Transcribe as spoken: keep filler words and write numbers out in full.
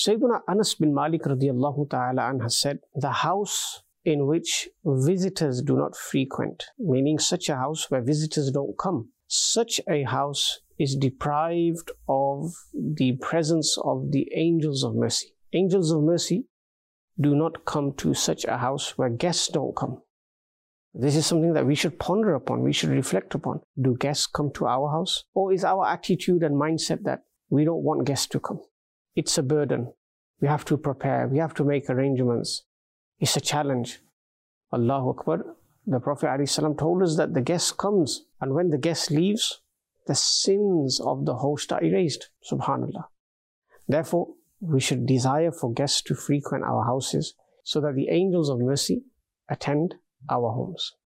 Sayyidina Anas bin Malik radiallahu ta'ala anhu has said, the house in which visitors do not frequent, meaning such a house where visitors don't come, such a house is deprived of the presence of the angels of mercy. Angels of mercy do not come to such a house where guests don't come. This is something that we should ponder upon, we should reflect upon. Do guests come to our house? Or is our attitude and mindset that we don't want guests to come? It's a burden. We have to prepare, we have to make arrangements. It's a challenge. Allahu Akbar. The Prophet ﷺ told us that the guest comes, and when the guest leaves, the sins of the host are erased. Subhanallah. Therefore, we should desire for guests to frequent our houses so that the angels of mercy attend our homes.